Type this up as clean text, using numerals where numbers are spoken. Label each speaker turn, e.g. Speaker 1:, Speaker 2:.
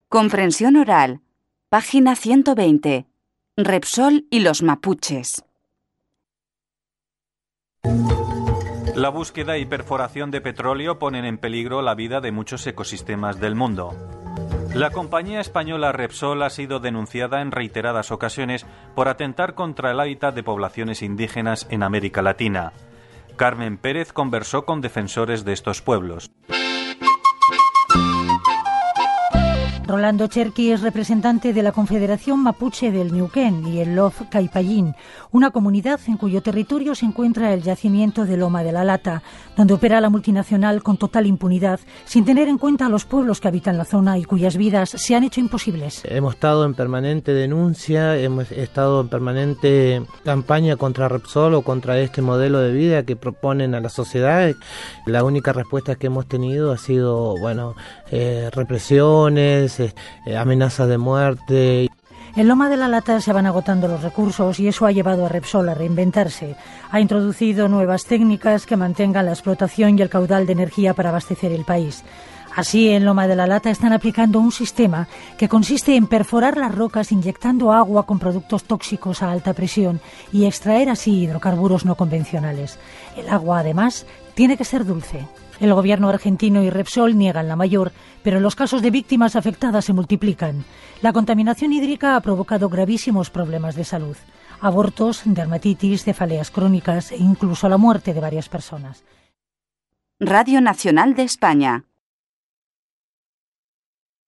Speaker 1: Comprensión oral. Página 120. Repsol y los mapuches.
Speaker 2: La búsqueda y perforación de petróleo ponen en peligro la vida de muchos ecosistemas del mundo. La compañía española Repsol ha sido denunciada en reiteradas ocasiones por atentar contra el hábitat de poblaciones indígenas en América Latina. Carmen Pérez conversó con defensores de estos pueblos.
Speaker 3: Rolando Cherqui es representante de la Confederación Mapuche del Neuquén y el Lof Caipayin, una comunidad en cuyo territorio se encuentra el yacimiento de Loma de la Lata, donde opera la multinacional con total impunidad, sin tener en cuenta a los pueblos que habitan la zona y cuyas vidas se han hecho imposibles.
Speaker 4: Hemos estado en permanente denuncia, hemos estado en permanente campaña contra Repsol o contra este modelo de vida que proponen a la sociedad. La única respuesta que hemos tenido ha sido, represiones, amenazas de muerte.
Speaker 3: En Loma de la Lata se van agotando los recursos y eso ha llevado a Repsol a reinventarse. Ha introducido nuevas técnicas que mantengan la explotación y el caudal de energía para abastecer el país. Así, en Loma de la Lata están aplicando un sistema que consiste en perforar las rocas inyectando agua con productos tóxicos a alta presión y extraer así hidrocarburos no convencionales. El agua, además, tiene que ser dulce. El gobierno argentino y Repsol niegan la mayor, pero los casos de víctimas afectadas se multiplican. La contaminación hídrica ha provocado gravísimos problemas de salud: abortos, dermatitis, cefaleas crónicas e incluso la muerte de varias personas.
Speaker 1: Radio Nacional de España.